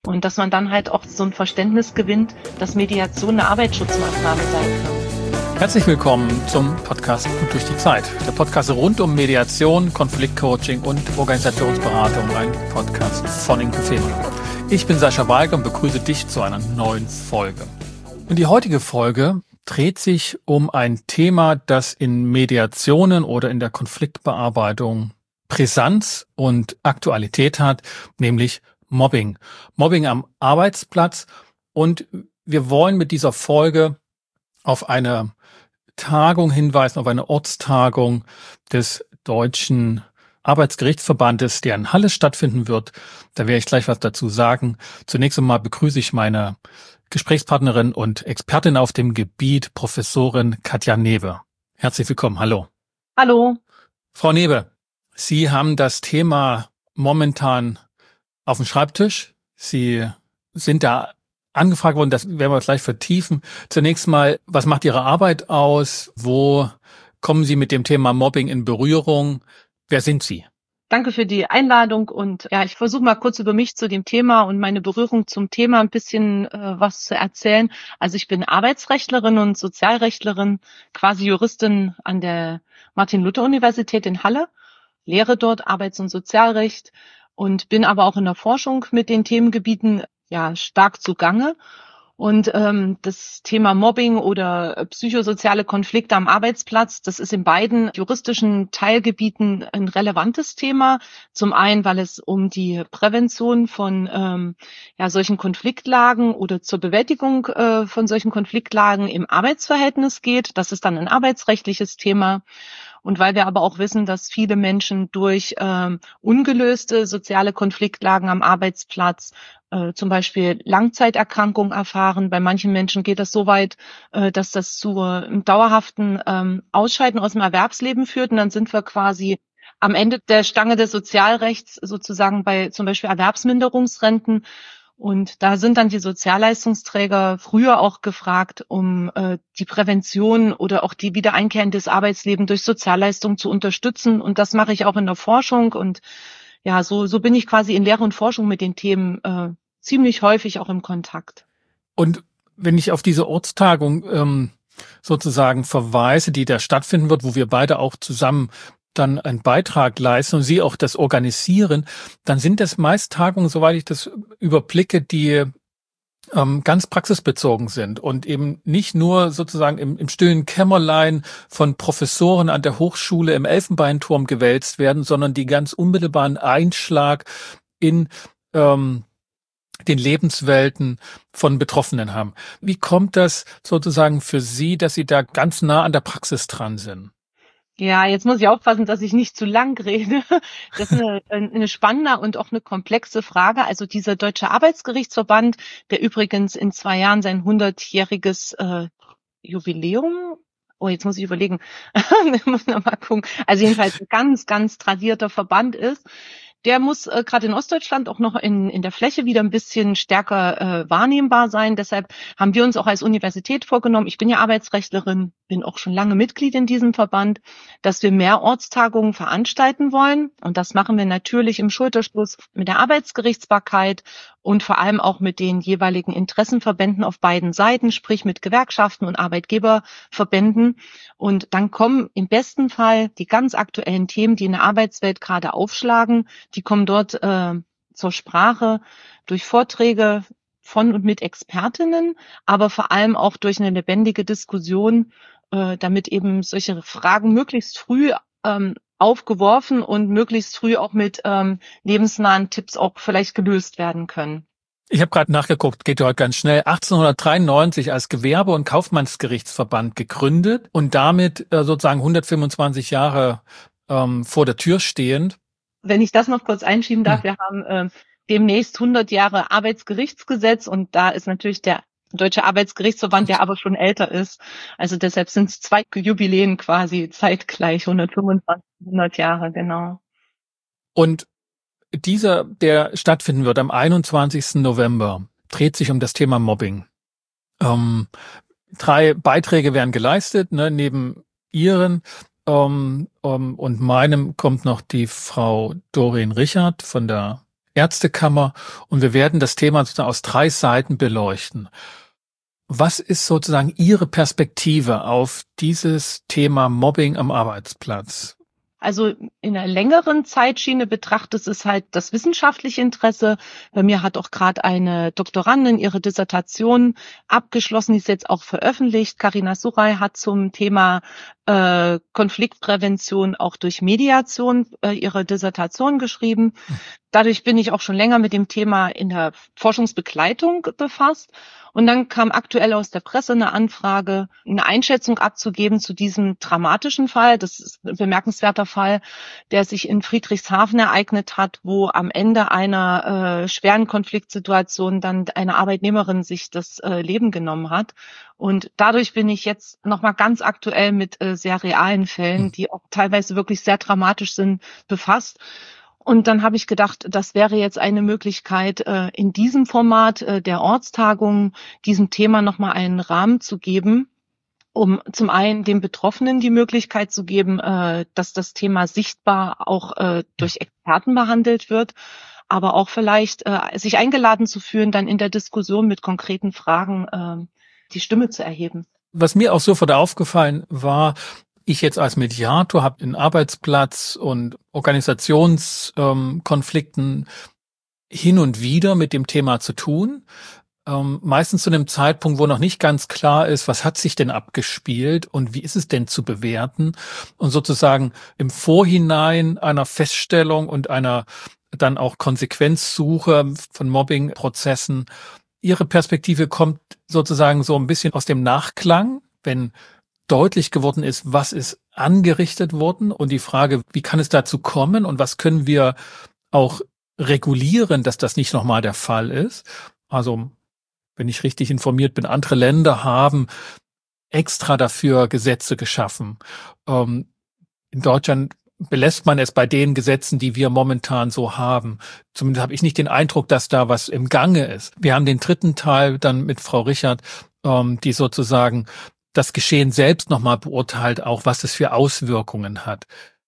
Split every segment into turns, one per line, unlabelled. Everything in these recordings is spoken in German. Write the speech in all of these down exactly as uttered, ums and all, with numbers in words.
Und dass man dann halt auch so ein Verständnis gewinnt, dass Mediation eine Arbeitsschutzmaßnahme sein kann.
Herzlich willkommen zum Podcast Gut durch die Zeit. Der Podcast rund um Mediation, Konfliktcoaching und Organisationsberatung. Ein Podcast von Inke Fehmarn. Ich bin Sascha Walger und begrüße dich zu einer neuen Folge. Und die heutige Folge dreht sich um ein Thema, das in Mediationen oder in der Konfliktbearbeitung Brisanz und Aktualität hat, nämlich Mobbing. Mobbing am Arbeitsplatz. Und wir wollen mit dieser Folge auf eine Tagung hinweisen, auf eine Ortstagung des Deutschen Arbeitsgerichtsverbandes, der in Halle stattfinden wird. Da werde ich gleich was dazu sagen. Zunächst einmal begrüße ich meine Gesprächspartnerin und Expertin auf dem Gebiet, Professorin Katja Newe. Herzlich willkommen. Hallo.
Hallo.
Frau Newe, Sie haben das Thema momentan auf dem Schreibtisch. Sie sind da angefragt worden, das werden wir gleich vertiefen. Zunächst mal, was macht Ihre Arbeit aus? Wo kommen Sie mit dem Thema Mobbing in Berührung? Wer sind Sie?
Danke für die Einladung und ja, ich versuche mal kurz über mich zu dem Thema und meine Berührung zum Thema ein bisschen äh, was zu erzählen. Also ich bin Arbeitsrechtlerin und Sozialrechtlerin, quasi Juristin an der Martin-Luther-Universität in Halle, lehre dort Arbeits- und Sozialrecht und bin aber auch in der Forschung mit den Themengebieten ja stark zugange. Und ähm, das Thema Mobbing oder psychosoziale Konflikte am Arbeitsplatz, das ist in beiden juristischen Teilgebieten ein relevantes Thema. Zum einen, weil es um die Prävention von ähm, ja solchen Konfliktlagen oder zur Bewältigung äh, von solchen Konfliktlagen im Arbeitsverhältnis geht. Das ist dann ein arbeitsrechtliches Thema. Und weil wir aber auch wissen, dass viele Menschen durch ähm, ungelöste soziale Konfliktlagen am Arbeitsplatz äh, zum Beispiel Langzeiterkrankungen erfahren. Bei manchen Menschen geht das so weit, äh, dass das zu einem dauerhaften ähm, Ausscheiden aus dem Erwerbsleben führt. Und dann sind wir quasi am Ende der Stange des Sozialrechts sozusagen bei zum Beispiel Erwerbsminderungsrenten. Und da sind dann die Sozialleistungsträger früher auch gefragt, um äh, die Prävention oder auch die Wiedereinkehr in das Arbeitsleben durch Sozialleistungen zu unterstützen. Und das mache ich auch in der Forschung. Und ja, so so bin ich quasi in Lehre und Forschung mit den Themen äh, ziemlich häufig auch im Kontakt.
Und wenn ich auf diese Ortstagung ähm, sozusagen verweise, die da stattfinden wird, wo wir beide auch zusammen dann einen Beitrag leisten und Sie auch das organisieren, dann sind das meist Tagungen, soweit ich das überblicke, die ähm, ganz praxisbezogen sind und eben nicht nur sozusagen im, im stillen Kämmerlein von Professoren an der Hochschule im Elfenbeinturm gewälzt werden, sondern die ganz unmittelbaren Einschlag in ähm, den Lebenswelten von Betroffenen haben. Wie kommt das sozusagen für Sie, dass Sie da ganz nah an der Praxis dran sind?
Ja, jetzt muss ich aufpassen, dass ich nicht zu lang rede. Das ist eine, eine spannende und auch eine komplexe Frage. Also dieser Deutsche Arbeitsgerichtsverband, der übrigens in zwei Jahren sein hundertjähriges äh, Jubiläum, oh, jetzt muss ich überlegen, ich muss noch mal gucken, also jedenfalls ein ganz, ganz tradierter Verband ist, der muss äh, gerade in Ostdeutschland auch noch in in der Fläche wieder ein bisschen stärker äh, wahrnehmbar sein. Deshalb haben wir uns auch als Universität vorgenommen, ich bin ja Arbeitsrechtlerin, bin auch schon lange Mitglied in diesem Verband, dass wir mehr Ortstagungen veranstalten wollen. Und das machen wir natürlich im Schulterschluss mit der Arbeitsgerichtsbarkeit und vor allem auch mit den jeweiligen Interessenverbänden auf beiden Seiten, sprich mit Gewerkschaften und Arbeitgeberverbänden. Und dann kommen im besten Fall die ganz aktuellen Themen, die in der Arbeitswelt gerade aufschlagen, die kommen dort äh, zur Sprache durch Vorträge von und mit Expertinnen, aber vor allem auch durch eine lebendige Diskussion, äh, damit eben solche Fragen möglichst früh ähm, aufgeworfen und möglichst früh auch mit ähm, lebensnahen Tipps auch vielleicht gelöst werden können.
Ich habe gerade nachgeguckt, geht heute ganz schnell. achtzehnhundertdreiundneunzig als Gewerbe- und Kaufmannsgerichtsverband gegründet und damit äh, sozusagen hundertfünfundzwanzig Jahre ähm, vor der Tür stehend.
Wenn ich das noch kurz einschieben darf, hm. wir haben äh, demnächst hundert Jahre Arbeitsgerichtsgesetz und da ist natürlich der Deutsche Arbeitsgerichtsverband, der aber schon älter ist. Also deshalb sind es zwei Jubiläen quasi zeitgleich, hundertfünfundzwanzig, hundert Jahre, genau.
Und dieser, der stattfinden wird am einundzwanzigsten November, dreht sich um das Thema Mobbing. Ähm, drei Beiträge werden geleistet, ne, neben Ihren ähm, um, und meinem kommt noch die Frau Doreen Richard von der Ärztekammer und wir werden das Thema sozusagen aus drei Seiten beleuchten. Was ist sozusagen Ihre Perspektive auf dieses Thema Mobbing am Arbeitsplatz?
Also in einer längeren Zeitschiene betrachtet es halt das wissenschaftliche Interesse. Bei mir hat auch gerade eine Doktorandin ihre Dissertation abgeschlossen, die ist jetzt auch veröffentlicht. Carina Suray hat zum Thema äh, Konfliktprävention auch durch Mediation äh, ihre Dissertation geschrieben. Dadurch bin ich auch schon länger mit dem Thema in der Forschungsbegleitung befasst. Und dann kam aktuell aus der Presse eine Anfrage, eine Einschätzung abzugeben zu diesem dramatischen Fall. Das ist ein bemerkenswerter Fall, der sich in Friedrichshafen ereignet hat, wo am Ende einer äh, schweren Konfliktsituation dann eine Arbeitnehmerin sich das äh, Leben genommen hat. Und dadurch bin ich jetzt nochmal ganz aktuell mit äh, sehr realen Fällen, die auch teilweise wirklich sehr dramatisch sind, befasst. Und dann habe ich gedacht, das wäre jetzt eine Möglichkeit, in diesem Format der Ortstagung diesem Thema nochmal einen Rahmen zu geben, um zum einen den Betroffenen die Möglichkeit zu geben, dass das Thema sichtbar auch durch Experten behandelt wird, aber auch vielleicht sich eingeladen zu fühlen, dann in der Diskussion mit konkreten Fragen die Stimme zu erheben.
Was mir auch sofort aufgefallen war, ich jetzt als Mediator habe in Arbeitsplatz- und Organisationskonflikten ähm, hin und wieder mit dem Thema zu tun. Ähm, meistens zu einem Zeitpunkt, wo noch nicht ganz klar ist, was hat sich denn abgespielt und wie ist es denn zu bewerten? Und sozusagen im Vorhinein einer Feststellung und einer dann auch Konsequenzsuche von Mobbing-Prozessen. Ihre Perspektive kommt sozusagen so ein bisschen aus dem Nachklang, wenn deutlich geworden ist, was ist angerichtet worden und die Frage, wie kann es dazu kommen und was können wir auch regulieren, dass das nicht nochmal der Fall ist. Also, wenn ich richtig informiert bin, andere Länder haben extra dafür Gesetze geschaffen. Ähm, in Deutschland belässt man es bei den Gesetzen, die wir momentan so haben. Zumindest habe ich nicht den Eindruck, dass da was im Gange ist. Wir haben den dritten Teil dann mit Frau Richard, ähm, die sozusagen das Geschehen selbst nochmal beurteilt, auch was es für Auswirkungen hat.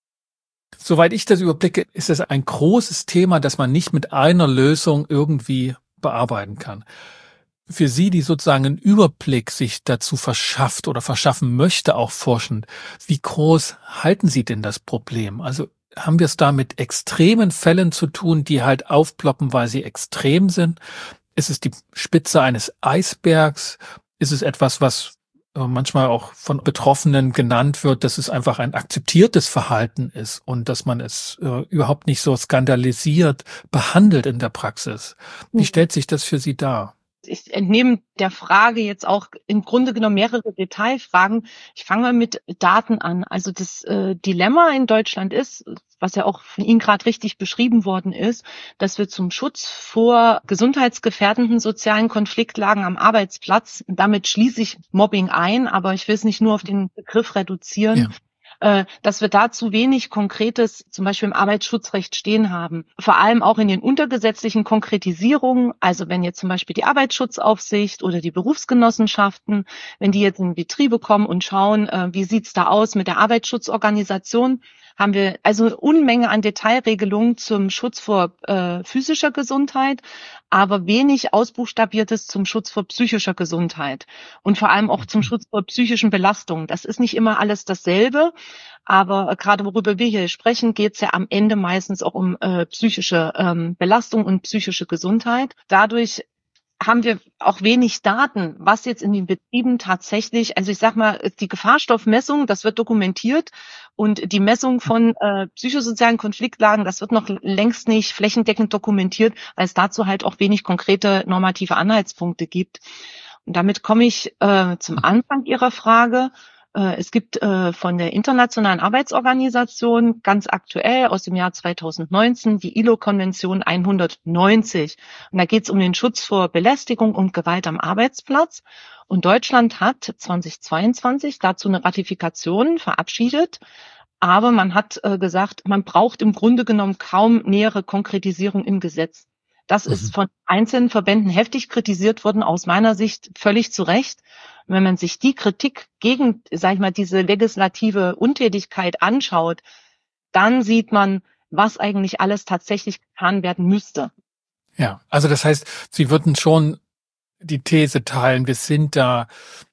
Soweit ich das überblicke, ist es ein großes Thema, das man nicht mit einer Lösung irgendwie bearbeiten kann. Für Sie, die sozusagen einen Überblick sich dazu verschafft oder verschaffen möchte, auch forschend, wie groß halten Sie denn das Problem? Also haben wir es da mit extremen Fällen zu tun, die halt aufploppen, weil sie extrem sind? Ist es die Spitze eines Eisbergs? Ist es etwas, was manchmal auch von Betroffenen genannt wird, dass es einfach ein akzeptiertes Verhalten ist und dass man es äh, überhaupt nicht so skandalisiert behandelt in der Praxis? Wie stellt sich das für Sie dar?
Ich entnehme der Frage jetzt auch im Grunde genommen mehrere Detailfragen. Ich fange mal mit Daten an. Also das äh, Dilemma in Deutschland ist, was ja auch von Ihnen gerade richtig beschrieben worden ist, dass wir zum Schutz vor gesundheitsgefährdenden sozialen Konfliktlagen am Arbeitsplatz, damit schließe ich Mobbing ein, aber ich will es nicht nur auf den Begriff reduzieren, ja. dass wir da zu wenig Konkretes zum Beispiel im Arbeitsschutzrecht stehen haben. Vor allem auch in den untergesetzlichen Konkretisierungen, also wenn jetzt zum Beispiel die Arbeitsschutzaufsicht oder die Berufsgenossenschaften, wenn die jetzt in Betriebe kommen und schauen, wie sieht's da aus mit der Arbeitsschutzorganisation, haben wir also eine Unmenge an Detailregelungen zum Schutz vor äh, physischer Gesundheit, aber wenig Ausbuchstabiertes zum Schutz vor psychischer Gesundheit und vor allem auch zum Schutz vor psychischen Belastungen. Das ist nicht immer alles dasselbe, aber gerade worüber wir hier sprechen, geht es ja am Ende meistens auch um äh, psychische ähm, Belastung und psychische Gesundheit. Dadurch haben wir auch wenig Daten, was jetzt in den Betrieben tatsächlich, also ich sag mal, die Gefahrstoffmessung, das wird dokumentiert und die Messung von äh, psychosozialen Konfliktlagen, das wird noch längst nicht flächendeckend dokumentiert, weil es dazu halt auch wenig konkrete normative Anhaltspunkte gibt. Und damit komme ich äh, zum Anfang Ihrer Frage. Es gibt äh, von der Internationalen Arbeitsorganisation ganz aktuell aus dem Jahr zweitausendneunzehn die I L O-Konvention hundertneunzig. Und da geht es um den Schutz vor Belästigung und Gewalt am Arbeitsplatz. Und Deutschland hat zweitausendzweiundzwanzig dazu eine Ratifikation verabschiedet. Aber man hat äh, gesagt, man braucht im Grunde genommen kaum nähere Konkretisierung im Gesetz. Das mhm. ist von einzelnen Verbänden heftig kritisiert worden, aus meiner Sicht völlig zu Recht. Wenn man sich die Kritik gegen, sag ich mal, diese legislative Untätigkeit anschaut, dann sieht man, was eigentlich alles tatsächlich getan werden müsste.
Ja, also das heißt, Sie würden schon die These teilen, wir sind da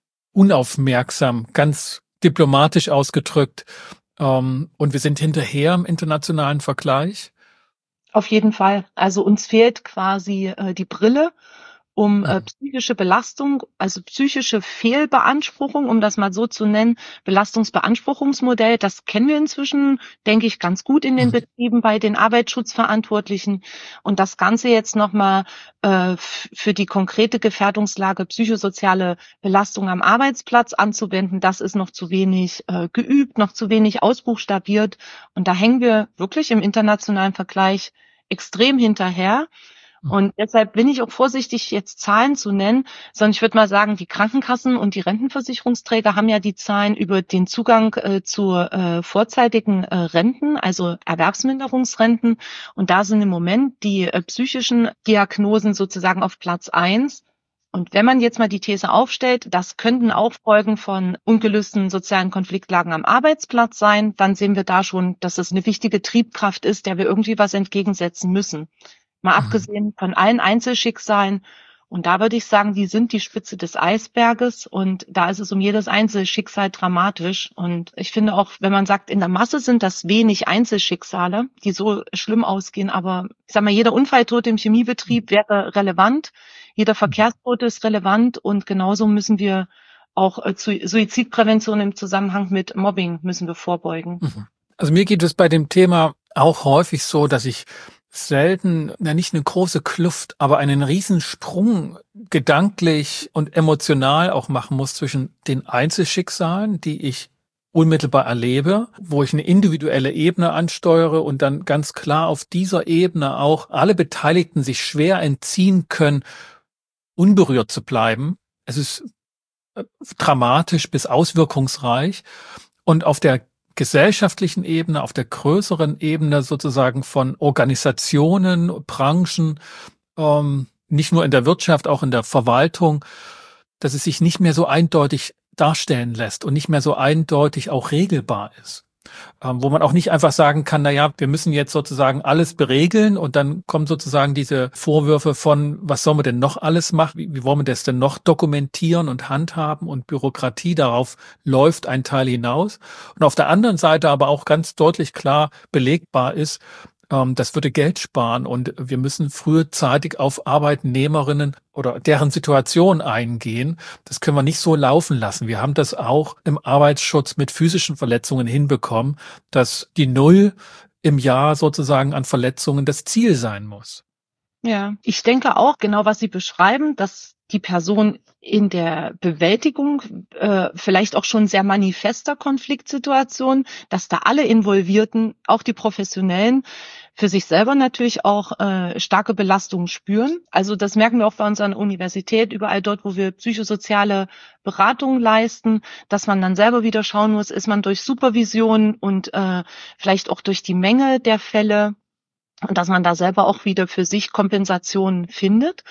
unaufmerksam, ganz diplomatisch ausgedrückt, ähm, und wir sind hinterher im internationalen Vergleich?
Auf jeden Fall. Also uns fehlt quasi äh, die Brille, um äh, psychische Belastung, also psychische Fehlbeanspruchung, um das mal so zu nennen, Belastungsbeanspruchungsmodell, das kennen wir inzwischen, denke ich, ganz gut in den
Mhm.
Betrieben bei den Arbeitsschutzverantwortlichen. Und das Ganze jetzt nochmal äh, f- für die konkrete Gefährdungslage psychosoziale Belastung am Arbeitsplatz anzuwenden, das ist noch zu wenig äh, geübt, noch zu wenig ausbuchstabiert. Und da hängen wir wirklich im internationalen Vergleich extrem hinterher. Und deshalb bin ich auch vorsichtig, jetzt Zahlen zu nennen, sondern ich würde mal sagen, die Krankenkassen und die Rentenversicherungsträger haben ja die Zahlen über den Zugang äh, zu äh, vorzeitigen äh, Renten, also Erwerbsminderungsrenten. Und da sind im Moment die äh, psychischen Diagnosen sozusagen auf Platz eins. Und wenn man jetzt mal die These aufstellt, das könnten auch Folgen von ungelösten sozialen Konfliktlagen am Arbeitsplatz sein, dann sehen wir da schon, dass es eine wichtige Triebkraft ist, der wir irgendwie was entgegensetzen müssen. Mal
Mhm.
abgesehen von allen Einzelschicksalen. Und da würde ich sagen, die sind die Spitze des Eisberges. Und da ist es um jedes Einzelschicksal dramatisch. Und ich finde auch, wenn man sagt, in der Masse sind das wenig Einzelschicksale, die so schlimm ausgehen. Aber ich sag mal, jeder Unfalltote im Chemiebetrieb wäre relevant. Jeder Verkehrstote ist relevant. Und genauso müssen wir auch äh, zu Suizidprävention im Zusammenhang mit Mobbing müssen wir vorbeugen.
Mhm. Also mir geht es bei dem Thema auch häufig so, dass ich selten, na nicht eine große Kluft, aber einen Riesensprung gedanklich und emotional auch machen muss zwischen den Einzelschicksalen, die ich unmittelbar erlebe, wo ich eine individuelle Ebene ansteuere und dann ganz klar auf dieser Ebene auch alle Beteiligten sich schwer entziehen können, unberührt zu bleiben. Es ist äh, dramatisch bis auswirkungsreich. Und auf der gesellschaftlichen Ebene, auf der größeren Ebene sozusagen von Organisationen, Branchen, ähm, nicht nur in der Wirtschaft, auch in der Verwaltung, dass es sich nicht mehr so eindeutig darstellen lässt und nicht mehr so eindeutig auch regelbar ist. Ähm, wo man auch nicht einfach sagen kann, na ja, wir müssen jetzt sozusagen alles beregeln und dann kommen sozusagen diese Vorwürfe von, was sollen wir denn noch alles machen? Wie, wie wollen wir das denn noch dokumentieren und handhaben und Bürokratie? Darauf läuft ein Teil hinaus. Und auf der anderen Seite aber auch ganz deutlich klar belegbar ist, ähm, das würde Geld sparen und wir müssen frühzeitig auf Arbeitnehmerinnen oder deren Situation eingehen. Das können wir nicht so laufen lassen. Wir haben das auch im Arbeitsschutz mit physischen Verletzungen hinbekommen, dass die Null im Jahr sozusagen an Verletzungen das Ziel sein muss.
Ja, ich denke auch, genau was Sie beschreiben, dass die Person in der Bewältigung äh, vielleicht auch schon sehr manifester Konfliktsituation, dass da alle Involvierten, auch die Professionellen, für sich selber natürlich auch äh, starke Belastungen spüren. Also das merken wir auch bei unserer Universität, überall dort, wo wir psychosoziale Beratung leisten, dass man dann selber wieder schauen muss, ist man durch Supervision und äh, vielleicht auch durch die Menge der Fälle und dass man da selber auch wieder für sich Kompensationen findet.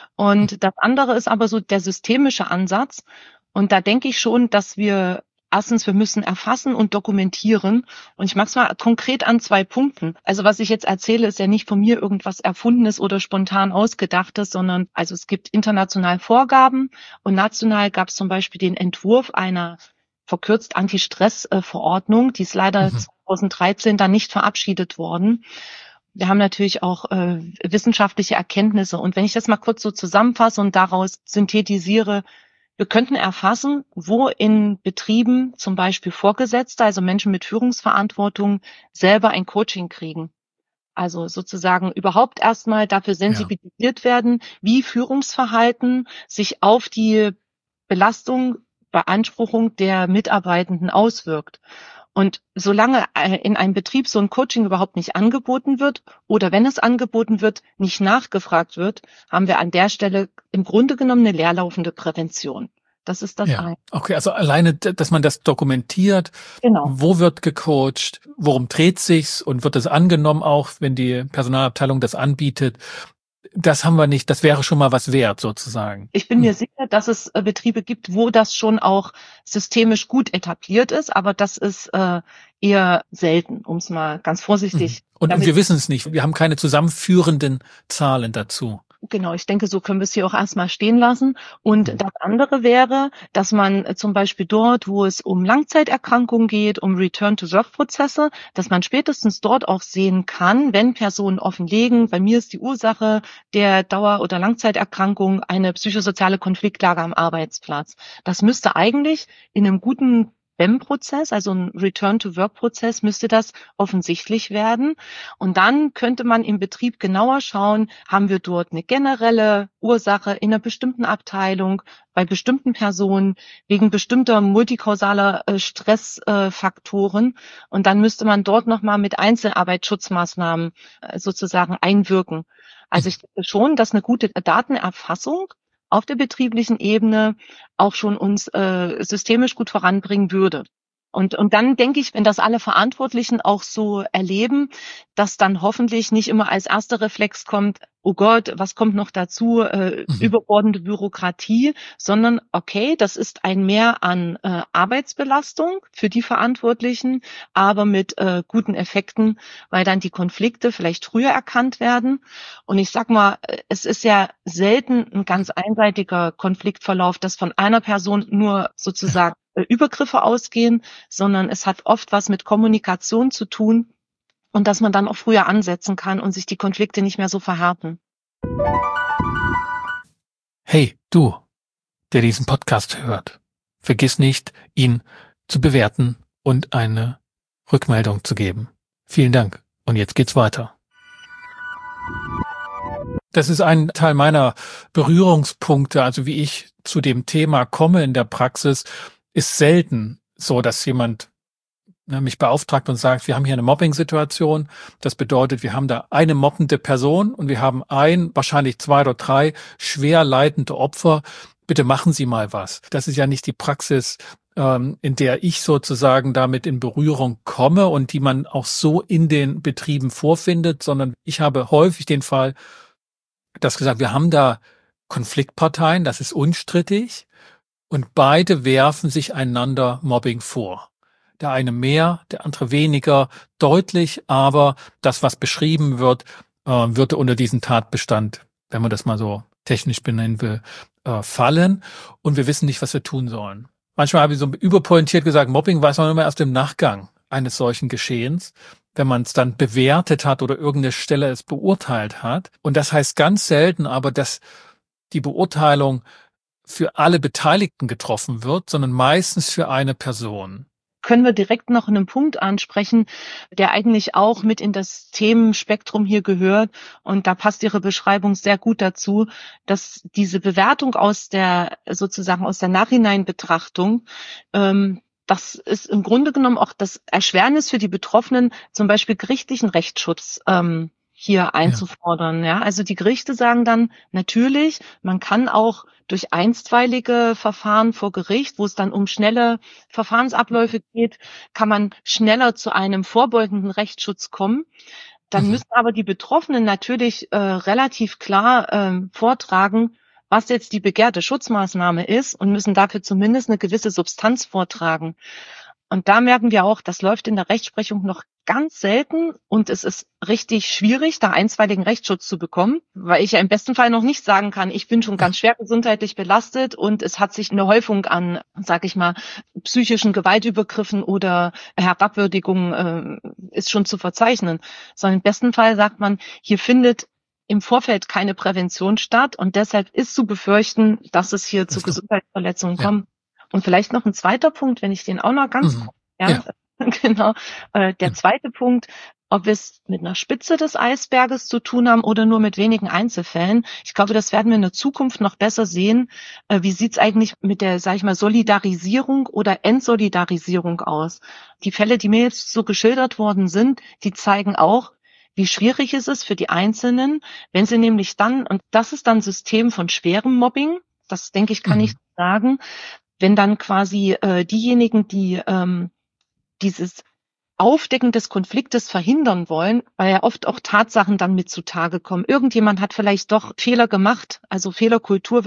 Und das andere ist aber so der systemische Ansatz. Und da denke ich schon, dass wir erstens, wir müssen erfassen und dokumentieren. Und ich mache es mal konkret an zwei Punkten. Also was ich jetzt erzähle, ist ja nicht von mir irgendwas Erfundenes oder spontan Ausgedachtes, sondern also es gibt international Vorgaben und national gab es zum Beispiel den Entwurf einer verkürzt Anti-Stress-Verordnung. Die ist leider
Mhm.
zweitausenddreizehn dann nicht verabschiedet worden. Wir haben natürlich auch äh, wissenschaftliche Erkenntnisse. Und wenn ich das mal kurz so zusammenfasse und daraus synthetisiere, wir könnten erfassen, wo in Betrieben zum Beispiel Vorgesetzte, also Menschen mit Führungsverantwortung, selber ein Coaching kriegen. Also sozusagen überhaupt erstmal dafür sensibilisiert werden, wie Führungsverhalten sich auf die Belastung, Beanspruchung der Mitarbeitenden auswirkt. Und solange in einem Betrieb so ein Coaching überhaupt nicht angeboten wird oder wenn es angeboten wird, nicht nachgefragt wird, haben wir an der Stelle im Grunde genommen eine leerlaufende Prävention. Das ist das
Ja,
eine.
okay, also alleine, dass man das dokumentiert,
Genau.
wo wird gecoacht, worum dreht sich's und wird es angenommen auch, wenn die Personalabteilung das anbietet, das haben wir nicht, das wäre schon mal was wert sozusagen.
Ich bin mir sicher, dass es äh, Betriebe gibt, wo das schon auch systemisch gut etabliert ist, aber das ist äh, eher selten, um es mal ganz vorsichtig.
Mhm. Und, und wir wissen es nicht. Wir haben keine zusammenführenden Zahlen dazu.
Genau, ich denke, so können wir es hier auch erstmal stehen lassen. Und das andere wäre, dass man zum Beispiel dort, wo es um Langzeiterkrankungen geht, um Return-to-Work-Prozesse, dass man spätestens dort auch sehen kann, wenn Personen offenlegen, bei mir ist die Ursache der Dauer- oder Langzeiterkrankung eine psychosoziale Konfliktlage am Arbeitsplatz. Das müsste eigentlich in einem guten B E M-Prozess, also ein Return-to-Work-Prozess, müsste das offensichtlich werden. Und dann könnte man im Betrieb genauer schauen, haben wir dort eine generelle Ursache in einer bestimmten Abteilung, bei bestimmten Personen, wegen bestimmter multikausaler äh, Stressfaktoren. Äh, Und dann müsste man dort nochmal mit Einzelarbeitsschutzmaßnahmen äh, sozusagen einwirken. Also ich denke schon, dass eine gute Datenerfassung auf der betrieblichen Ebene auch schon uns äh, systemisch gut voranbringen würde. Und, und dann denke ich, wenn das alle Verantwortlichen auch so erleben, dass dann hoffentlich nicht immer als erster Reflex kommt, oh Gott, was kommt noch dazu, äh, mhm. überbordende Bürokratie, sondern okay, das ist ein Mehr an äh, Arbeitsbelastung für die Verantwortlichen, aber mit äh, guten Effekten, weil dann die Konflikte vielleicht früher erkannt werden. Und ich sag mal, es ist ja selten ein ganz einseitiger Konfliktverlauf, dass von einer Person nur sozusagen Übergriffe ausgehen, sondern es hat oft was mit Kommunikation zu tun und dass man dann auch früher ansetzen kann und sich die Konflikte nicht mehr so verhärten.
Hey, du, der diesen Podcast hört, vergiss nicht, ihn zu bewerten und eine Rückmeldung zu geben. Vielen Dank. Und jetzt geht's weiter. Das ist ein Teil meiner Berührungspunkte, also wie ich zu dem Thema komme in der Praxis, ist selten so, dass jemand ne, mich beauftragt und sagt, wir haben hier eine Mobbing-Situation. Das bedeutet, wir haben da eine mobbende Person und wir haben ein, wahrscheinlich zwei oder drei schwer leidende Opfer. Bitte machen Sie mal was. Das ist ja nicht die Praxis, ähm, in der ich sozusagen damit in Berührung komme und die man auch so in den Betrieben vorfindet, sondern ich habe häufig den Fall, dass gesagt, wir haben da Konfliktparteien, das ist unstrittig. Und beide werfen sich einander Mobbing vor. Der eine mehr, der andere weniger deutlich, aber das, was beschrieben wird, äh, wird unter diesen Tatbestand, wenn man das mal so technisch benennen will, äh, fallen. Und wir wissen nicht, was wir tun sollen. Manchmal habe ich so überpointiert gesagt, Mobbing weiß man immer erst im Nachgang eines solchen Geschehens, wenn man es dann bewertet hat oder irgendeine Stelle es beurteilt hat. Und das heißt ganz selten aber, dass die Beurteilung für alle Beteiligten getroffen wird, sondern meistens für eine Person.
Können wir direkt noch einen Punkt ansprechen, der eigentlich auch mit in das Themenspektrum hier gehört. Und da passt Ihre Beschreibung sehr gut dazu, dass diese Bewertung aus der, sozusagen aus der Nachhineinbetrachtung, ähm, das ist im Grunde genommen auch das Erschwernis für die Betroffenen, zum Beispiel gerichtlichen Rechtsschutz, ähm, hier einzufordern. Ja. ja, also die Gerichte sagen dann natürlich, man kann auch durch einstweilige Verfahren vor Gericht, wo es dann um schnelle Verfahrensabläufe geht, kann man schneller zu einem vorbeugenden Rechtsschutz kommen. Dann mhm. müssen aber die Betroffenen natürlich äh, relativ klar äh, vortragen, was jetzt die begehrte Schutzmaßnahme ist und müssen dafür zumindest eine gewisse Substanz vortragen. Und da merken wir auch, das läuft in der Rechtsprechung noch ganz selten und es ist richtig schwierig, da einstweiligen Rechtsschutz zu bekommen, weil ich ja im besten Fall noch nicht sagen kann, ich bin schon ganz schwer gesundheitlich belastet und es hat sich eine Häufung an, sag ich mal, psychischen Gewaltübergriffen oder Herabwürdigungen äh, ist schon zu verzeichnen. Sondern im besten Fall sagt man, hier findet im Vorfeld keine Prävention statt und deshalb ist zu befürchten, dass es hier zu Gesundheitsverletzungen ja. kommt. Und vielleicht noch ein zweiter Punkt, wenn ich den auch noch ganz
mhm.
ja, ja. genau. Äh, der zweite Punkt, ob wir es mit einer Spitze des Eisberges zu tun haben oder nur mit wenigen Einzelfällen. Ich glaube, das werden wir in der Zukunft noch besser sehen. Äh, wie sieht's eigentlich mit der, sag ich mal, Solidarisierung oder Entsolidarisierung aus? Die Fälle, die mir jetzt so geschildert worden sind, die zeigen auch, wie schwierig es ist für die Einzelnen, wenn sie nämlich dann, und das ist dann System von schwerem Mobbing, das denke ich, kann mhm. ich sagen, wenn dann quasi äh, diejenigen, die ähm, dieses Aufdecken des Konfliktes verhindern wollen, weil ja oft auch Tatsachen dann mit zutage kommen. Irgendjemand hat vielleicht doch Fehler gemacht, also Fehlerkultur wird mhm. nicht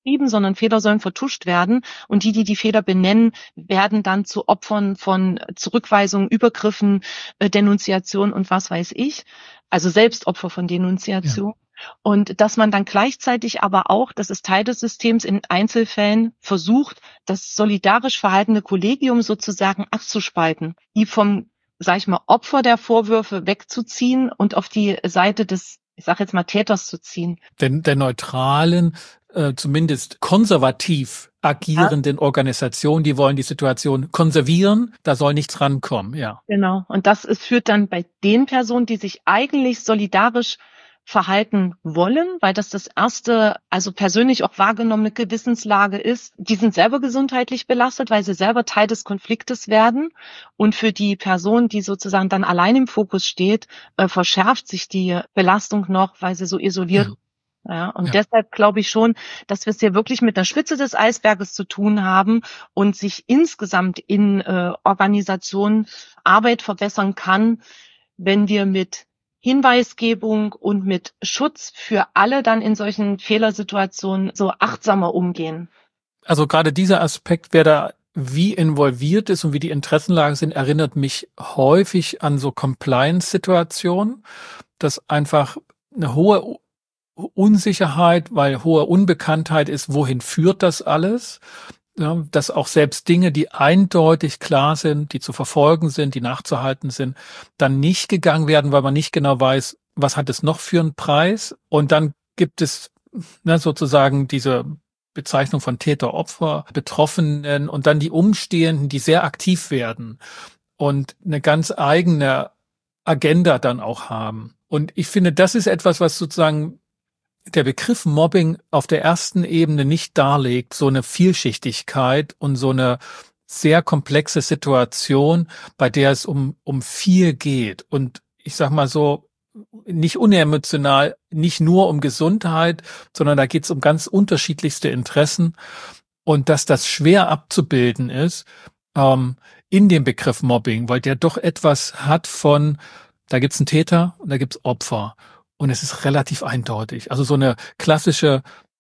beschrieben, sondern Fehler sollen vertuscht werden. Und die, die die Fehler benennen, werden dann zu Opfern von Zurückweisungen, Übergriffen, äh, Denunziation und was weiß ich. Also selbst Opfer von Denunziation. Ja. Und dass man dann gleichzeitig aber auch, das ist Teil des Systems, in Einzelfällen versucht, das solidarisch verhaltene Kollegium sozusagen abzuspalten, die vom, sag ich mal, Opfer der Vorwürfe wegzuziehen und auf die Seite des, ich sage jetzt mal, Täters zu ziehen.
Den, der neutralen, äh, zumindest konservativ agierenden ja. Organisation, die wollen die Situation konservieren, da soll nichts rankommen, ja.
Genau. Und das ist, führt dann bei den Personen, die sich eigentlich solidarisch verhalten wollen, weil das das erste, also persönlich auch wahrgenommene Gewissenslage ist. Die sind selber gesundheitlich belastet, weil sie selber Teil des Konfliktes werden. Und für die Person, die sozusagen dann allein im Fokus steht, äh, verschärft sich die Belastung noch, weil sie so isoliert
ja.
Ja, und
ja.
deshalb glaube ich schon, dass wir es hier wirklich mit der Spitze des Eisberges zu tun haben und sich insgesamt in äh, Organisationen Arbeit verbessern kann, wenn wir mit Hinweisgebung und mit Schutz für alle dann in solchen Fehlersituationen so achtsamer umgehen.
Also gerade dieser Aspekt, wer da wie involviert ist und wie die Interessenlagen sind, erinnert mich häufig an so Compliance-Situationen, dass einfach eine hohe Unsicherheit, weil hohe Unbekanntheit ist, wohin führt das alles? Ja, dass auch selbst Dinge, die eindeutig klar sind, die zu verfolgen sind, die nachzuhalten sind, dann nicht gegangen werden, weil man nicht genau weiß, was hat es noch für einen Preis. Und dann gibt es ne, sozusagen diese Bezeichnung von Täter, Opfer, Betroffenen und dann die Umstehenden, die sehr aktiv werden und eine ganz eigene Agenda dann auch haben. Und ich finde, das ist etwas, was sozusagen der Begriff Mobbing auf der ersten Ebene nicht darlegt, so eine Vielschichtigkeit und so eine sehr komplexe Situation, bei der es um um viel geht. Und ich sag mal so, nicht unemotional, nicht nur um Gesundheit, sondern da geht es um ganz unterschiedlichste Interessen. Und dass das schwer abzubilden ist ähm, in dem Begriff Mobbing, weil der doch etwas hat von, da gibt's einen Täter und da gibt's Opfer. Und es ist relativ eindeutig. Also so eine klassische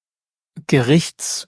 Gerichts-,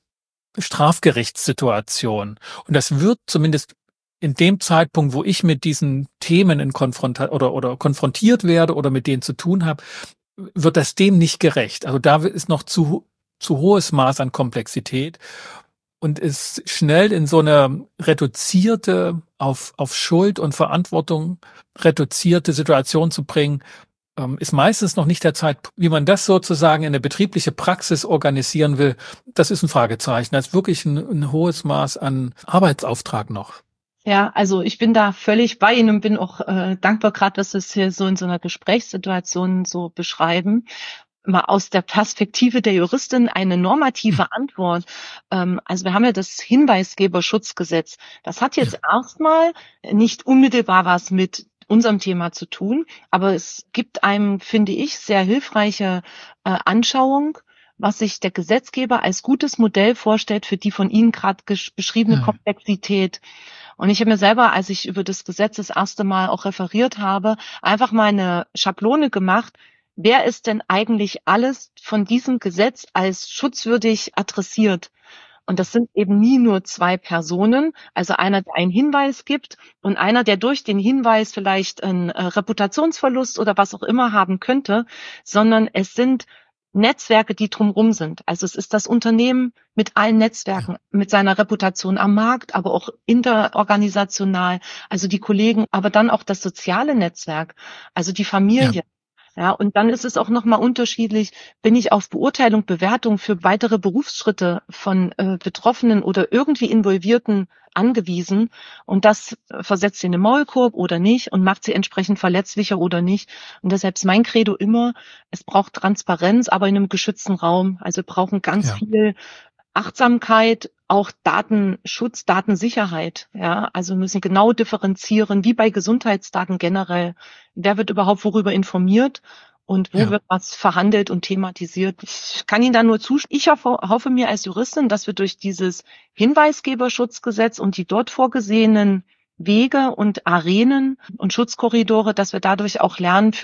Strafgerichtssituation. Und das wird zumindest in dem Zeitpunkt, wo ich mit diesen Themen in Konfronta- oder, oder konfrontiert werde oder mit denen zu tun habe, wird das dem nicht gerecht. Also da ist noch zu, zu hohes Maß an Komplexität und ist schnell in so eine reduzierte, auf, auf Schuld und Verantwortung reduzierte Situation zu bringen, ist meistens noch nicht der Zeitpunkt, wie man das sozusagen in eine betriebliche Praxis organisieren will. Das ist ein Fragezeichen. Das ist wirklich ein, ein hohes Maß an Arbeitsauftrag noch.
Ja, also ich bin da völlig bei Ihnen und bin auch äh, dankbar, gerade, dass Sie es hier so in so einer Gesprächssituation so beschreiben. Mal aus der Perspektive der Juristin eine normative Antwort. Ähm, also wir haben ja das Hinweisgeberschutzgesetz. Das hat jetzt ja. erstmal nicht unmittelbar was mit unserem Thema zu tun, aber es gibt einem, finde ich, sehr hilfreiche äh, Anschauung, was sich der Gesetzgeber als gutes Modell vorstellt für die von Ihnen gerade beschriebene ja. Komplexität. Und ich habe mir selber, als ich über das Gesetz das erste Mal auch referiert habe, einfach mal eine Schablone gemacht. Wer ist denn eigentlich alles von diesem Gesetz als schutzwürdig adressiert? Und das sind eben nie nur zwei Personen, also einer, der einen Hinweis gibt und einer, der durch den Hinweis vielleicht einen äh, Reputationsverlust oder was auch immer haben könnte, sondern es sind Netzwerke, die drumherum sind. Also es ist das Unternehmen mit allen Netzwerken, ja. mit seiner Reputation am Markt, aber auch interorganisational, also die Kollegen, aber dann auch das soziale Netzwerk, also die Familie. Ja. Ja, und dann ist es auch nochmal unterschiedlich, bin ich auf Beurteilung, Bewertung für weitere Berufsschritte von äh, Betroffenen oder irgendwie Involvierten angewiesen. Und das versetzt sie in eine Maulkorb oder nicht und macht sie entsprechend verletzlicher oder nicht. Und deshalb ist mein Credo immer, es braucht Transparenz, aber in einem geschützten Raum. Also wir brauchen ganz ja. viel Achtsamkeit, auch Datenschutz, Datensicherheit. Ja, also wir müssen genau differenzieren, wie bei Gesundheitsdaten generell. Wer wird überhaupt worüber informiert und wo ja. wird was verhandelt und thematisiert? Ich kann Ihnen da nur zustimmen. Ich hoffe, hoffe mir als Juristin, dass wir durch dieses Hinweisgeberschutzgesetz und die dort vorgesehenen Wege und Arenen und Schutzkorridore, dass wir dadurch auch lernen, für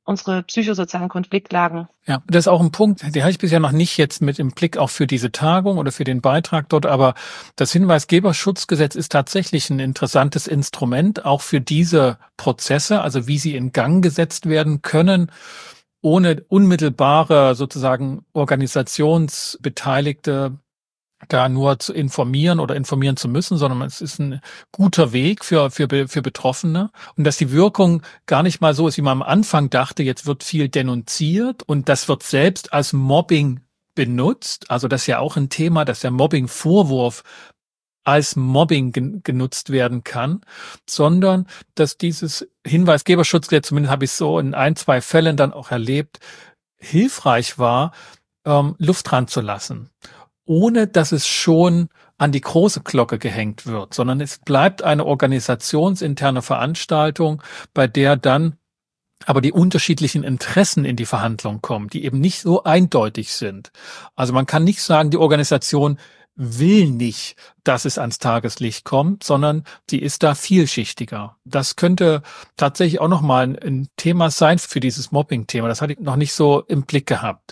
unsere psychosozialen Konfliktlagen.
Ja, das ist auch ein Punkt, den habe ich bisher noch nicht jetzt mit im Blick auch für diese Tagung oder für den Beitrag dort, aber das Hinweisgeberschutzgesetz ist tatsächlich ein interessantes Instrument, auch für diese Prozesse, also wie sie in Gang gesetzt werden können, ohne unmittelbare sozusagen Organisationsbeteiligte da nur zu informieren oder informieren zu müssen, sondern es ist ein guter Weg für, für, für Betroffene. Und dass die Wirkung gar nicht mal so ist, wie man am Anfang dachte, jetzt wird viel denunziert und das wird selbst als Mobbing benutzt. Also das ist ja auch ein Thema, dass der Mobbing-Vorwurf als Mobbing gen- genutzt werden kann, sondern dass dieses Hinweisgeberschutzgesetz, zumindest habe ich es so in ein, zwei Fällen dann auch erlebt, hilfreich war, ähm, Luft dran zu lassen, ohne dass es schon an die große Glocke gehängt wird, sondern es bleibt eine organisationsinterne Veranstaltung, bei der dann aber die unterschiedlichen Interessen in die Verhandlung kommen, die eben nicht so eindeutig sind. Also man kann nicht sagen, die Organisation will nicht, dass es ans Tageslicht kommt, sondern sie ist da vielschichtiger. Das könnte tatsächlich auch nochmal ein, ein Thema sein für dieses Mobbing-Thema. Das hatte ich noch nicht so im Blick gehabt.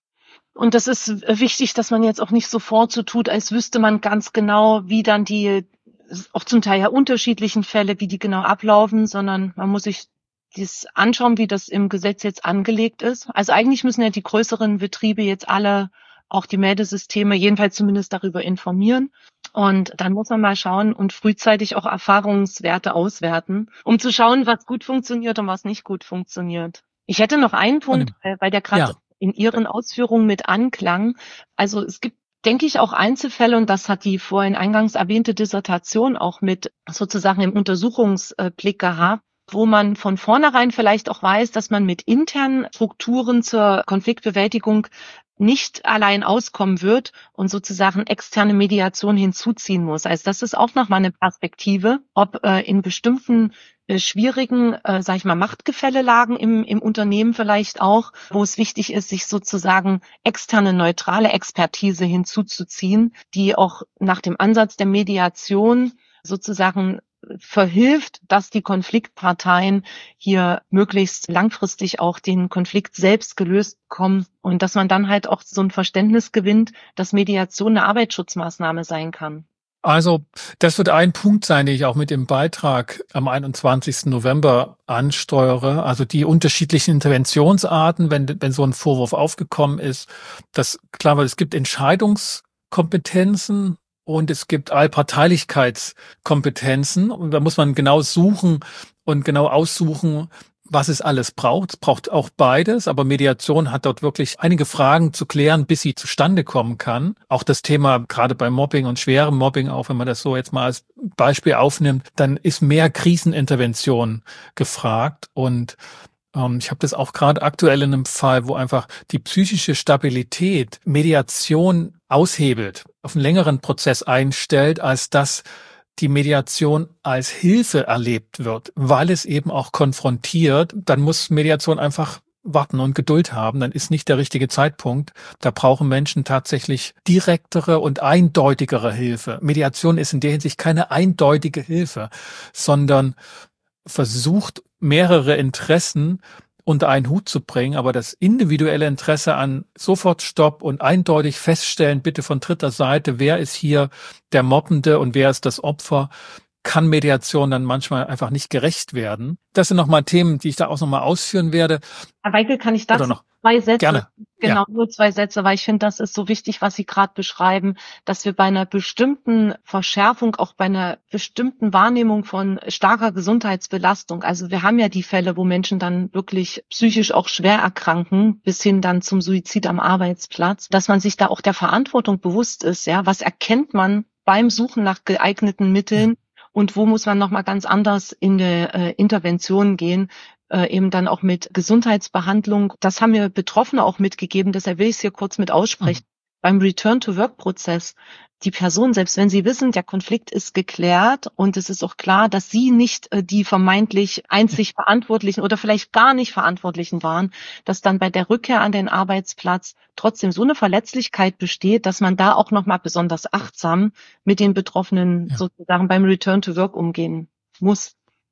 Und das ist wichtig, dass man jetzt auch nicht sofort so tut, als wüsste man ganz genau, wie dann die, auch zum Teil ja unterschiedlichen Fälle, wie die genau ablaufen, sondern man muss sich das anschauen, wie das im Gesetz jetzt angelegt ist. Also eigentlich müssen ja die größeren Betriebe jetzt alle, auch die Meldesysteme, jedenfalls zumindest darüber informieren. Und dann muss man mal schauen und frühzeitig auch Erfahrungswerte auswerten, um zu schauen, was gut funktioniert und was nicht gut funktioniert. Ich hätte noch einen Punkt, weil der gerade ja. in Ihren Ausführungen mit anklang. Also es gibt, denke ich, auch Einzelfälle, und das hat die vorhin eingangs erwähnte Dissertation auch mit sozusagen im Untersuchungsblick gehabt, wo man von vornherein vielleicht auch weiß, dass man mit internen Strukturen zur Konfliktbewältigung nicht allein auskommen wird und sozusagen externe Mediation hinzuziehen muss. Also das ist auch nochmal eine Perspektive, ob äh, in bestimmten äh, schwierigen, äh, sag ich mal, Machtgefällelagen im, im Unternehmen vielleicht auch, wo es wichtig ist, sich sozusagen externe, neutrale Expertise hinzuzuziehen, die auch nach dem Ansatz der Mediation sozusagen verhilft, dass die Konfliktparteien hier möglichst langfristig auch den Konflikt selbst gelöst bekommen und dass man dann halt auch so ein Verständnis gewinnt, dass Mediation eine Arbeitsschutzmaßnahme sein kann.
Also das wird ein Punkt sein, den ich auch mit dem Beitrag am einundzwanzigsten November ansteuere. Also die unterschiedlichen Interventionsarten, wenn, wenn so ein Vorwurf aufgekommen ist. Das klar, weil es gibt Entscheidungskompetenzen, und es gibt Allparteilichkeitskompetenzen und da muss man genau suchen und genau aussuchen, was es alles braucht. Es braucht auch beides, aber Mediation hat dort wirklich einige Fragen zu klären, bis sie zustande kommen kann. Auch das Thema, gerade bei Mobbing und schwerem Mobbing, auch wenn man das so jetzt mal als Beispiel aufnimmt, dann ist mehr Krisenintervention gefragt. Und ähm, ich habe das auch gerade aktuell in einem Fall, wo einfach die psychische Stabilität Mediation aushebelt, auf einen längeren Prozess einstellt, als dass die Mediation als Hilfe erlebt wird, weil es eben auch konfrontiert. Dann muss Mediation einfach warten und Geduld haben. Dann ist nicht der richtige Zeitpunkt. Da brauchen Menschen tatsächlich direktere und eindeutigere Hilfe. Mediation ist in der Hinsicht keine eindeutige Hilfe, sondern versucht, mehrere Interessen unter einen Hut zu bringen, aber das individuelle Interesse an sofort Stopp und eindeutig feststellen, bitte von dritter Seite, wer ist hier der Mobbende und wer ist das Opfer, kann Mediation dann manchmal einfach nicht gerecht werden. Das sind nochmal Themen, die ich da auch nochmal ausführen werde.
Herr Weigel, kann ich dazu
noch?
zwei Sätze?
Gerne.
Genau,
Ja.
nur zwei Sätze, weil ich finde, das ist so wichtig, was Sie gerade beschreiben, dass wir bei einer bestimmten Verschärfung, auch bei einer bestimmten Wahrnehmung von starker Gesundheitsbelastung, also wir haben ja die Fälle, wo Menschen dann wirklich psychisch auch schwer erkranken, bis hin dann zum Suizid am Arbeitsplatz, dass man sich da auch der Verantwortung bewusst ist, ja, was erkennt man beim Suchen nach geeigneten Mitteln, und wo muss man nochmal ganz anders in der äh, Intervention gehen, äh, eben dann auch mit Gesundheitsbehandlung. Das haben mir Betroffene auch mitgegeben, deshalb will ich es hier kurz mit aussprechen. Mhm. Beim Return-to-Work-Prozess, die Person, selbst wenn sie wissen, der Konflikt ist geklärt und es ist auch klar, dass sie nicht äh, die vermeintlich einzig Verantwortlichen oder vielleicht gar nicht Verantwortlichen waren, dass dann bei der Rückkehr an den Arbeitsplatz trotzdem so eine Verletzlichkeit besteht, dass man da auch nochmal besonders achtsam mit den Betroffenen ja. sozusagen beim Return to Work umgehen muss.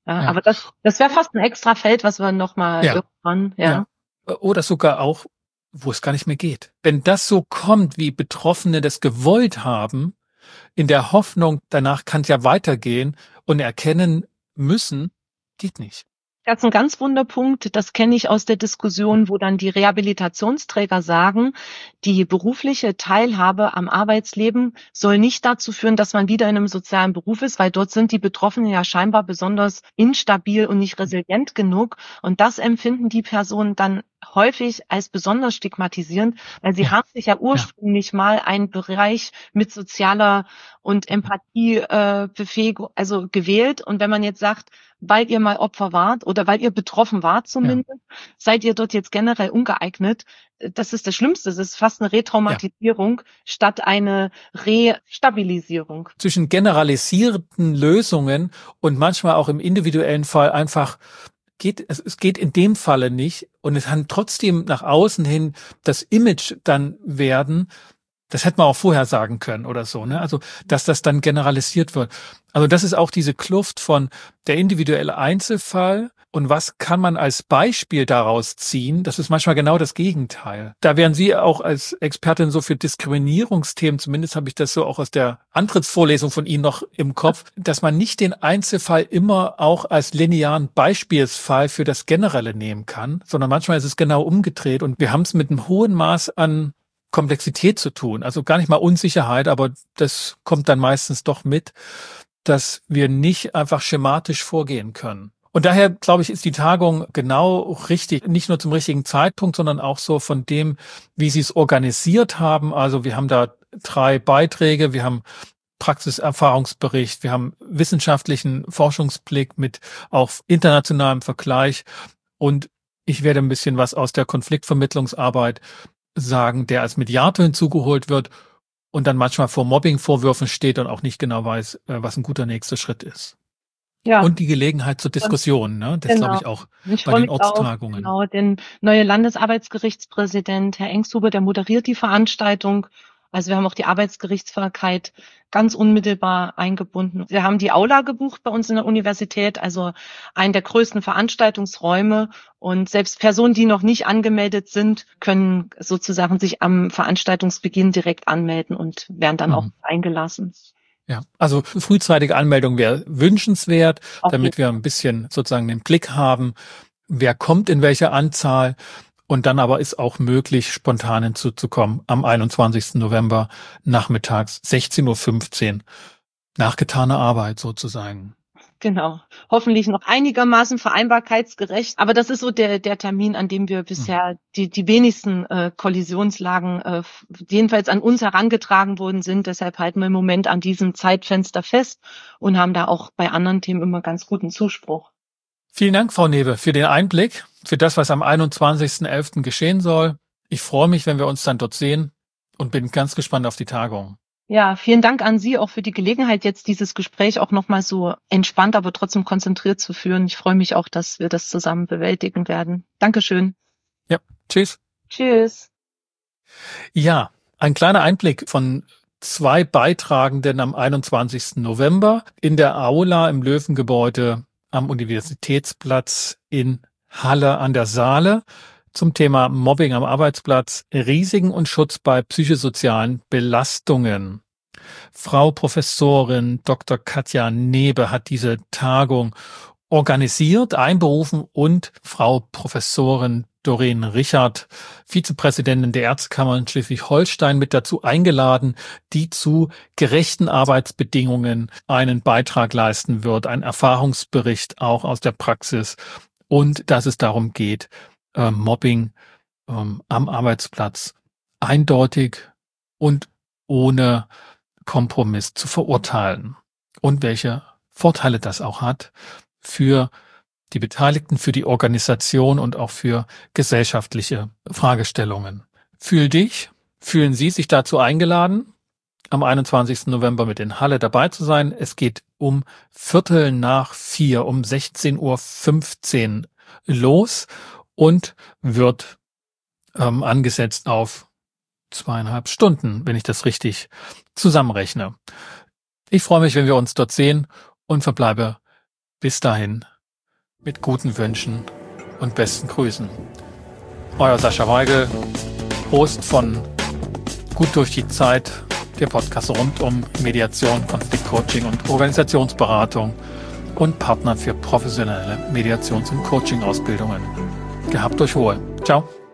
Ja,
ja.
aber das, das wäre fast ein extra Feld, was wir nochmal
Ja.
irgendwann, ja.
ja. Oder sogar auch, wo es gar nicht mehr geht. Wenn das so kommt, wie Betroffene das gewollt haben, in der Hoffnung, danach kann es ja weitergehen und erkennen müssen, geht nicht.
Das ist ein ganz wunder Punkt. Das kenne ich aus der Diskussion, wo dann die Rehabilitationsträger sagen, die berufliche Teilhabe am Arbeitsleben soll nicht dazu führen, dass man wieder in einem sozialen Beruf ist, weil dort sind die Betroffenen ja scheinbar besonders instabil und nicht resilient genug. Und das empfinden die Personen dann häufig als besonders stigmatisierend, weil sie
Ja.
haben sich ja ursprünglich ja. mal einen Bereich mit sozialer und Empathiebefähigung, äh, also gewählt. Und wenn man jetzt sagt, weil ihr mal Opfer wart oder weil ihr betroffen wart zumindest, ja. seid ihr dort jetzt generell ungeeignet. Das ist das Schlimmste. Das ist fast eine Retraumatisierung ja. statt eine Restabilisierung.
Zwischen generalisierten Lösungen und manchmal auch im individuellen Fall einfach geht, es, es geht in dem Falle nicht und es kann trotzdem nach außen hin das Image dann werden. Das hätte man auch vorher sagen können oder so, ne? Also, dass das dann generalisiert wird. Also, das ist auch diese Kluft von der individuelle Einzelfall und was kann man als Beispiel daraus ziehen? Das ist manchmal genau das Gegenteil. Da wären Sie auch als Expertin so für Diskriminierungsthemen, zumindest habe ich das so auch aus der Antrittsvorlesung von Ihnen noch im Kopf, dass man nicht den Einzelfall immer auch als linearen Beispielsfall für das Generelle nehmen kann, sondern manchmal ist es genau umgedreht und wir haben es mit einem hohen Maß an Komplexität zu tun, also gar nicht mal Unsicherheit, aber das kommt dann meistens doch mit, dass wir nicht einfach schematisch vorgehen können. Und daher, glaube ich, ist die Tagung genau richtig, nicht nur zum richtigen Zeitpunkt, sondern auch so von dem, wie Sie es organisiert haben. Also wir haben da drei Beiträge, wir haben Praxiserfahrungsbericht, wir haben wissenschaftlichen Forschungsblick mit auch internationalem Vergleich und ich werde ein bisschen was aus der Konfliktvermittlungsarbeit sagen, der als Mediator hinzugeholt wird und dann manchmal vor Mobbing-Vorwürfen steht und auch nicht genau weiß, was ein guter nächster Schritt ist. Ja. Und die Gelegenheit zur Diskussion, ne? Das
genau.
glaube ich auch
ich
bei den Ortstagungen.
Auch, genau, den neue Landesarbeitsgerichtspräsident, Herr Engshuber, der moderiert die Veranstaltung. Also wir haben auch die Arbeitsgerichtsbarkeit ganz unmittelbar eingebunden. Wir haben die Aula gebucht bei uns in der Universität, also einen der größten Veranstaltungsräume. Und selbst Personen, die noch nicht angemeldet sind, können sozusagen sich am Veranstaltungsbeginn direkt anmelden und werden dann mhm. auch eingelassen.
Ja, also frühzeitige Anmeldung wäre wünschenswert, okay. damit wir ein bisschen sozusagen den Blick haben, wer kommt in welcher Anzahl. Und dann aber ist auch möglich, spontan hinzuzukommen am einundzwanzigsten November nachmittags sechzehn Uhr fünfzehn. Nach getaner Arbeit sozusagen.
Genau. Hoffentlich noch einigermaßen vereinbarkeitsgerecht. Aber das ist so der, der Termin, an dem wir bisher mhm. die, die wenigsten äh, Kollisionslagen äh, jedenfalls an uns herangetragen worden sind. Deshalb halten wir im Moment an diesem Zeitfenster fest und haben da auch bei anderen Themen immer ganz guten Zuspruch.
Vielen Dank, Frau Newe, für den Einblick, für das, was am einundzwanzigsten elften geschehen soll. Ich freue mich, wenn wir uns dann dort sehen und bin ganz gespannt auf die Tagung.
Ja, vielen Dank an Sie auch für die Gelegenheit, jetzt dieses Gespräch auch nochmal so entspannt, aber trotzdem konzentriert zu führen. Ich freue mich auch, dass wir das zusammen bewältigen werden. Dankeschön.
Ja, tschüss.
Tschüss.
Ja, ein kleiner Einblick von zwei Beitragenden am einundzwanzigsten November in der Aula im Löwengebäude am Universitätsplatz in Halle an der Saale zum Thema Mobbing am Arbeitsplatz, Risiken und Schutz bei psychosozialen Belastungen. Frau Professorin Doktor Katja Newe hat diese Tagung organisiert, einberufen und Frau Professorin Doreen Richard, Vizepräsidentin der Ärztekammer in Schleswig-Holstein, mit dazu eingeladen, die zu gerechten Arbeitsbedingungen einen Beitrag leisten wird, ein Erfahrungsbericht auch aus der Praxis und dass es darum geht, äh, Mobbing ähm, am Arbeitsplatz eindeutig und ohne Kompromiss zu verurteilen und welche Vorteile das auch hat für die Beteiligten, für die Organisation und auch für gesellschaftliche Fragestellungen. Fühl dich, fühlen Sie sich dazu eingeladen, am einundzwanzigsten November mit in Halle dabei zu sein. Es geht um Viertel nach vier, um sechzehn Uhr fünfzehn los und wird ähm, angesetzt auf zweieinhalb Stunden, wenn ich das richtig zusammenrechne. Ich freue mich, wenn wir uns dort sehen und verbleibe bis dahin Mit guten Wünschen und besten Grüßen. Euer Sascha Weigel, Host von Gut durch die Zeit, der Podcast rund um Mediation, Konfliktcoaching und Organisationsberatung und Partner für professionelle Mediations- und Coaching-Ausbildungen. Gehabt euch wohl. Ciao.